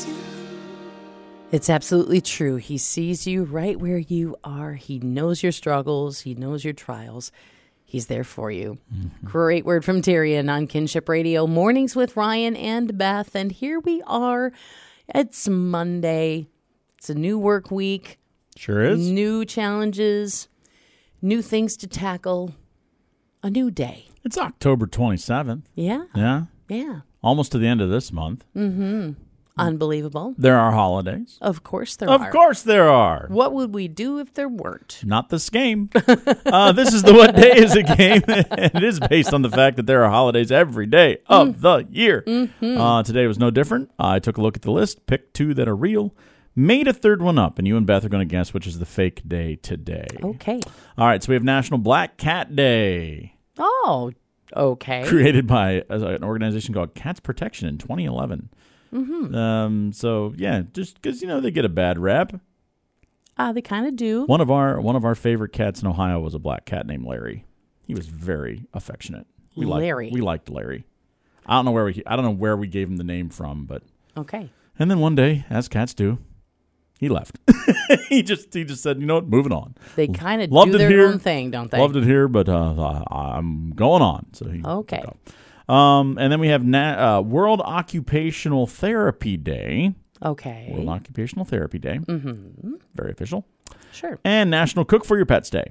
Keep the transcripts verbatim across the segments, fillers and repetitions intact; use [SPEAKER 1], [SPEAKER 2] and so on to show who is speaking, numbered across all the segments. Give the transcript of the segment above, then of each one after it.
[SPEAKER 1] It's absolutely true. He sees you right where you are. He knows your struggles. He knows your trials. He's there for you. Mm-hmm. Great word from Tyrion on Kinship Radio. Mornings with Ryan and Beth. And here we are. It's Monday. It's a new work week.
[SPEAKER 2] Sure is.
[SPEAKER 1] New challenges. New things to tackle. A new day.
[SPEAKER 2] It's October twenty-seventh.
[SPEAKER 1] Yeah.
[SPEAKER 2] Yeah.
[SPEAKER 1] Yeah.
[SPEAKER 2] Almost to the end of this month.
[SPEAKER 1] Mm-hmm. Unbelievable.
[SPEAKER 2] There are holidays.
[SPEAKER 1] Of course there
[SPEAKER 2] of
[SPEAKER 1] are.
[SPEAKER 2] Of course there are.
[SPEAKER 1] What would we do if there weren't?
[SPEAKER 2] Not this game. uh, this is the What Day Is It game. And it is based on the fact that there are holidays every day of mm. the year. Mm-hmm. Uh, today was no different. I took a look at the list, picked two that are real, made a third one up, and you and Beth are going to guess which is the fake day today.
[SPEAKER 1] Okay.
[SPEAKER 2] All right, so we have National Black Cat Day.
[SPEAKER 1] Oh, okay.
[SPEAKER 2] Created by an organization called Cats Protection in twenty eleven. Mm-hmm. Um, so yeah, just because you know they get a bad rap.
[SPEAKER 1] Uh, they kind of do.
[SPEAKER 2] One of our one of our favorite cats in Ohio was a black cat named Larry. He was very affectionate. We
[SPEAKER 1] Larry.
[SPEAKER 2] Liked, we liked Larry. I don't know where we I don't know where we gave him the name from, but
[SPEAKER 1] okay.
[SPEAKER 2] And then one day, as cats do, he left. he just he just said, you know what, moving on.
[SPEAKER 1] They kind of do their
[SPEAKER 2] here,
[SPEAKER 1] own thing, don't they?
[SPEAKER 2] Loved it here, but uh, I'm going on. So he,
[SPEAKER 1] okay.
[SPEAKER 2] Um, and then we have Na- uh, World Occupational Therapy Day.
[SPEAKER 1] Okay.
[SPEAKER 2] World Occupational Therapy Day.
[SPEAKER 1] Mm-hmm.
[SPEAKER 2] Very official.
[SPEAKER 1] Sure.
[SPEAKER 2] And National Cook for Your Pets Day.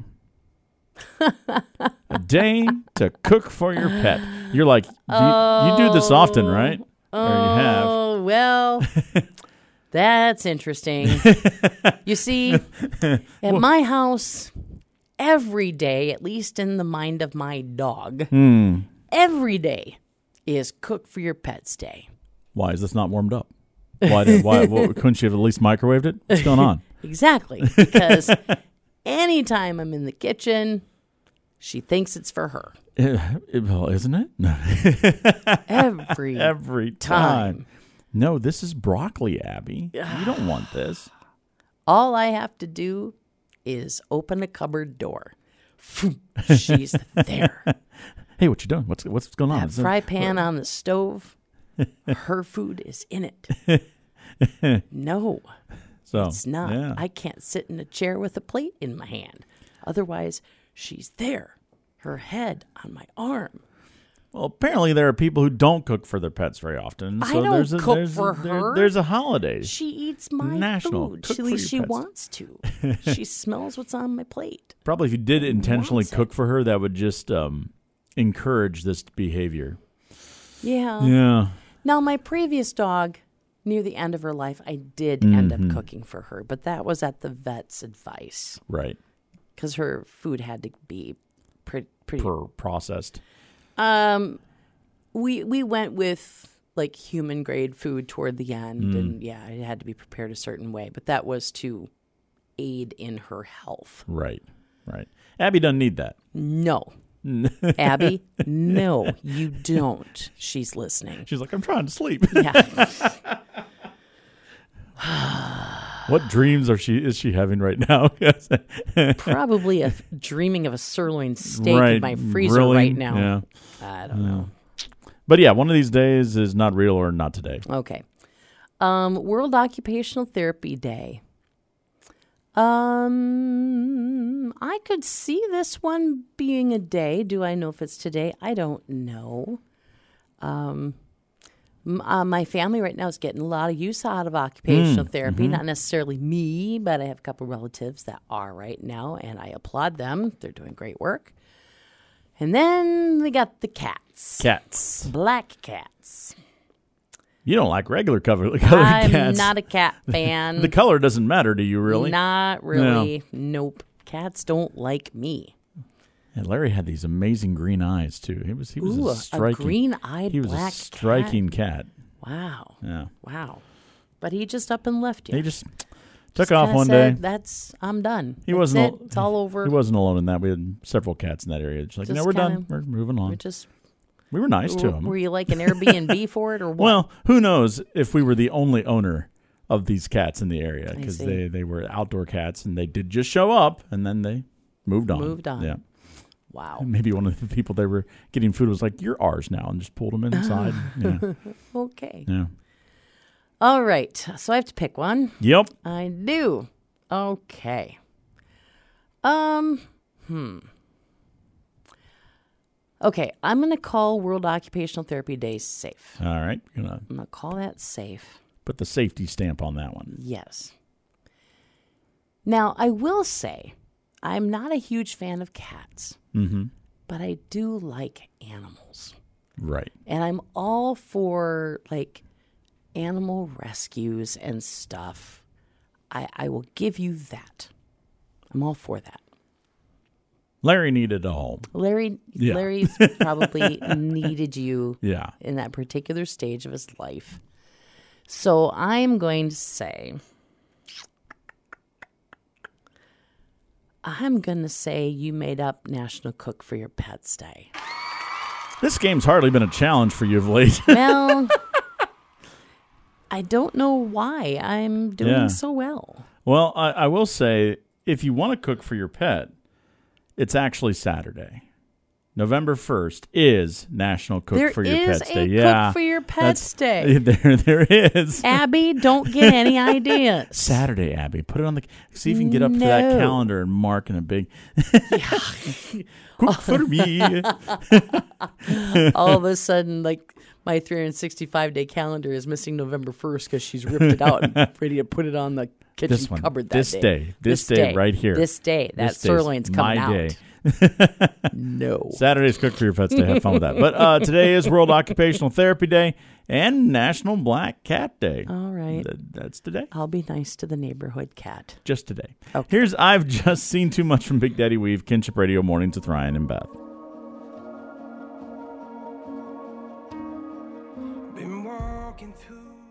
[SPEAKER 2] A day to cook for your pet. You're like, you, oh, you do this often, right?
[SPEAKER 1] Oh,
[SPEAKER 2] or you have.
[SPEAKER 1] Oh, well, that's interesting. You see, at well, my house, every day, at least in the mind of my dog,
[SPEAKER 2] hmm.
[SPEAKER 1] every day is Cook for Your Pets Day.
[SPEAKER 2] Why is this not warmed up? Why, did, why what, couldn't you have at least microwaved it? What's going on?
[SPEAKER 1] Exactly. Because anytime I'm in the kitchen, she thinks it's for her.
[SPEAKER 2] It, it, well, isn't it?
[SPEAKER 1] Every,
[SPEAKER 2] Every time. time. No, this is broccoli, Abby. You don't want this.
[SPEAKER 1] All I have to do is open a cupboard door. She's there.
[SPEAKER 2] Hey, what you doing? What's what's going on?
[SPEAKER 1] That fry pan on the stove, her food is in it. No,
[SPEAKER 2] so,
[SPEAKER 1] it's not.
[SPEAKER 2] Yeah.
[SPEAKER 1] I can't sit in a chair with a plate in my hand. Otherwise, she's there, her head on my arm.
[SPEAKER 2] Well, apparently there are people who don't cook for their pets very often. So
[SPEAKER 1] I don't
[SPEAKER 2] there's a,
[SPEAKER 1] cook
[SPEAKER 2] there's
[SPEAKER 1] for
[SPEAKER 2] a, there,
[SPEAKER 1] her.
[SPEAKER 2] There's a holiday.
[SPEAKER 1] She eats my
[SPEAKER 2] National.
[SPEAKER 1] food.
[SPEAKER 2] Cook
[SPEAKER 1] At least she
[SPEAKER 2] pets.
[SPEAKER 1] wants to. She smells what's on my plate.
[SPEAKER 2] Probably if you did intentionally cook
[SPEAKER 1] it.
[SPEAKER 2] for her, that would just um, encourage this behavior.
[SPEAKER 1] Yeah.
[SPEAKER 2] Yeah.
[SPEAKER 1] Now, my previous dog, near the end of her life, I did
[SPEAKER 2] mm-hmm.
[SPEAKER 1] end up cooking for her, but that was at the vet's advice.
[SPEAKER 2] Right.
[SPEAKER 1] Because her food had to be pretty... pretty
[SPEAKER 2] per- processed.
[SPEAKER 1] Um... We we went with like human grade food toward the end, mm. and yeah, it had to be prepared a certain way. But that was to aid in her health.
[SPEAKER 2] Right, right. Abby doesn't need that.
[SPEAKER 1] No, Abby, no, you don't. She's listening.
[SPEAKER 2] She's like, I'm trying to sleep.
[SPEAKER 1] Yeah.
[SPEAKER 2] What dreams are she is she having right now?
[SPEAKER 1] Probably a dreaming of a sirloin steak
[SPEAKER 2] right.
[SPEAKER 1] in my freezer
[SPEAKER 2] really?
[SPEAKER 1] right now.
[SPEAKER 2] Yeah.
[SPEAKER 1] I don't
[SPEAKER 2] yeah.
[SPEAKER 1] know.
[SPEAKER 2] But yeah, one of these days is not real or not today.
[SPEAKER 1] Okay. Um, World Occupational Therapy Day. Um, I could see this one being a day. Do I know if it's today? I don't know. Um, m- uh, my family right now is getting a lot of use out of occupational mm, therapy. Mm-hmm. Not necessarily me, but I have a couple relatives that are right now, and I applaud them. They're doing great work. And then we got the cats.
[SPEAKER 2] Cats.
[SPEAKER 1] Black cats.
[SPEAKER 2] You don't like regular color, colored
[SPEAKER 1] I'm
[SPEAKER 2] cats.
[SPEAKER 1] I'm not a cat fan.
[SPEAKER 2] The color doesn't matter to you, really?
[SPEAKER 1] Not really. No. Nope. Cats don't like me.
[SPEAKER 2] And Larry had these amazing green eyes, too. He was he was
[SPEAKER 1] Ooh,
[SPEAKER 2] a striking...
[SPEAKER 1] a green-eyed
[SPEAKER 2] He was
[SPEAKER 1] black
[SPEAKER 2] a striking cat.
[SPEAKER 1] cat. Wow.
[SPEAKER 2] Yeah.
[SPEAKER 1] Wow. But he just up and left you.
[SPEAKER 2] He just... Took
[SPEAKER 1] Just
[SPEAKER 2] off one
[SPEAKER 1] said,
[SPEAKER 2] day.
[SPEAKER 1] That's I'm done.
[SPEAKER 2] He
[SPEAKER 1] That's
[SPEAKER 2] wasn't.
[SPEAKER 1] It.
[SPEAKER 2] Al-
[SPEAKER 1] it's all over.
[SPEAKER 2] He wasn't alone in that. We had several cats in that area. Just like,
[SPEAKER 1] Just
[SPEAKER 2] no, we're
[SPEAKER 1] kinda,
[SPEAKER 2] done. We're moving on.
[SPEAKER 1] We're just.
[SPEAKER 2] We were nice
[SPEAKER 1] were,
[SPEAKER 2] to him.
[SPEAKER 1] Were you like an Airbnb for it or what?
[SPEAKER 2] Well, who knows if we were the only owner of these cats in the area because they, they were outdoor cats and they did just show up and then they moved on.
[SPEAKER 1] Moved on.
[SPEAKER 2] Yeah.
[SPEAKER 1] Wow.
[SPEAKER 2] Maybe one of the people they were getting food was like, "You're ours now," and just pulled them inside. Yeah.
[SPEAKER 1] Okay.
[SPEAKER 2] Yeah.
[SPEAKER 1] All right. So I have to pick one.
[SPEAKER 2] Yep.
[SPEAKER 1] I do. Okay. Um, hmm. Okay, I'm going to call World Occupational Therapy Day safe.
[SPEAKER 2] All right. You're gonna
[SPEAKER 1] I'm going to call that safe.
[SPEAKER 2] put the safety stamp on that one.
[SPEAKER 1] Yes. Now, I will say, I'm not a huge fan of cats,
[SPEAKER 2] Mm-hmm.
[SPEAKER 1] but I do like animals.
[SPEAKER 2] Right.
[SPEAKER 1] And I'm all for, like, animal rescues and stuff. I, I will give you that. I'm all for that.
[SPEAKER 2] Larry needed a home.
[SPEAKER 1] Larry,
[SPEAKER 2] Yeah.
[SPEAKER 1] Larry's probably needed you
[SPEAKER 2] Yeah.
[SPEAKER 1] in that particular stage of his life. So I'm going to say, I'm going to say you made up National Cook for Your Pets Day.
[SPEAKER 2] This game's hardly been a challenge for you of late.
[SPEAKER 1] Well, I don't know why I'm doing
[SPEAKER 2] Yeah.
[SPEAKER 1] so well.
[SPEAKER 2] Well, I, I will say, if you want to cook for your pet, it's actually Saturday. November first is National Cook
[SPEAKER 1] There
[SPEAKER 2] for Your
[SPEAKER 1] is
[SPEAKER 2] Pets
[SPEAKER 1] a
[SPEAKER 2] Day.
[SPEAKER 1] Cook
[SPEAKER 2] Yeah,
[SPEAKER 1] for Your Pets
[SPEAKER 2] that's-
[SPEAKER 1] Day.
[SPEAKER 2] There, there is.
[SPEAKER 1] Abby, don't get any ideas.
[SPEAKER 2] Saturday, Abby. Put it on the. See if you can get up to that
[SPEAKER 1] No.
[SPEAKER 2] calendar and mark in a big. Cook for me.
[SPEAKER 1] All of a sudden, like, my three hundred sixty-five day calendar is missing November first because she's ripped it out and ready to put it on the kitchen
[SPEAKER 2] This one.
[SPEAKER 1] cupboard that
[SPEAKER 2] This
[SPEAKER 1] day.
[SPEAKER 2] day. This day right here.
[SPEAKER 1] This day. That
[SPEAKER 2] This day's
[SPEAKER 1] sirloin's coming
[SPEAKER 2] my
[SPEAKER 1] out.
[SPEAKER 2] day.
[SPEAKER 1] No.
[SPEAKER 2] Saturday's Cook for Your Pets Day. Have fun with that. But uh, today is World Occupational Therapy Day and National Black Cat Day.
[SPEAKER 1] All right.
[SPEAKER 2] Th- That's today.
[SPEAKER 1] I'll be nice to the neighborhood cat.
[SPEAKER 2] Just today.
[SPEAKER 1] Okay.
[SPEAKER 2] Here's I've Just Seen Too Much from Big Daddy Weave, Kinship Radio Mornings with Ryan and Beth.
[SPEAKER 3] Been walking through